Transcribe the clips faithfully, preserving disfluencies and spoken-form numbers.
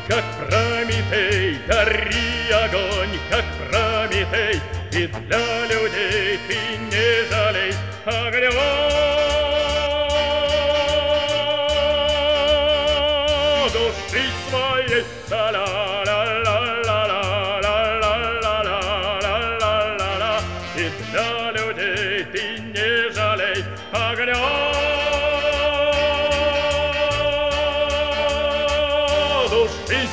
как Прометей, дари огонь, как Прометей, и для людей ты не жалей огня. Души своей, ла-ла-ла-ла-ла-ла-ла-ла-ла-ла-ла-ла, и для людей ты не жалей огня. Души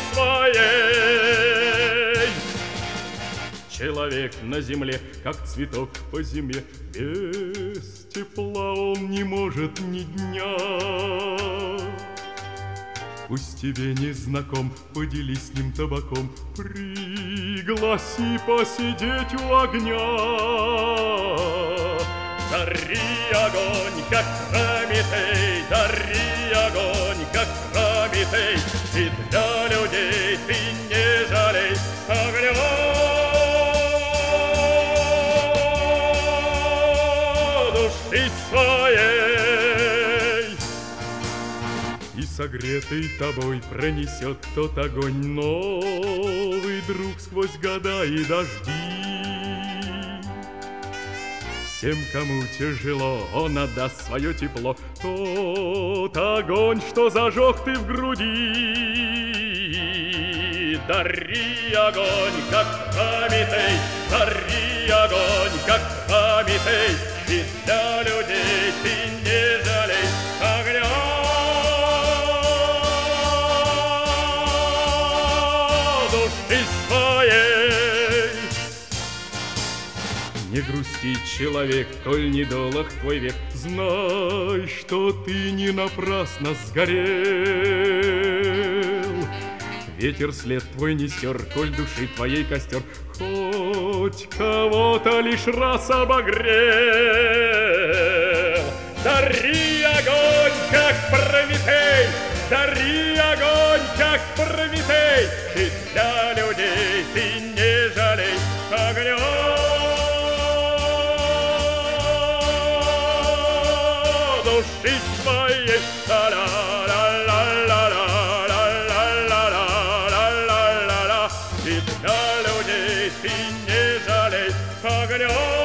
своей. Человек на земле, как цветок по зиме, без тепла он не может ни дня. Пусть тебе не знаком, поделись с ним табаком, пригласи посидеть у огня. Дари огонь, как Прометей, дари огонь, как Прометей, и для людей ты не жалей огня. Души своей. И согретый тобой пронесет тот огонь новый друг сквозь года и дожди. Всем, кому тяжело, он отдаст свое тепло, тот огонь, что зажег ты в груди. Дари огонь, как Прометей, дари огонь, как Прометей, и для людей ты не жалей огня. Души своей. Не грусти, человек, коль недолог твой век, знай, что ты не напрасно сгорел. Ветер след твой не стер, коль души твоей костер хоть кого-то лишь раз обогрел. Дари огонь, как Прометей, дари огонь, как Прометей, и для людей ты не жалей огня. Души своей, ла-ла-ла-ла-ла-ла-ла-ла-ла-ла-ла, и для людей ты не жалей огня.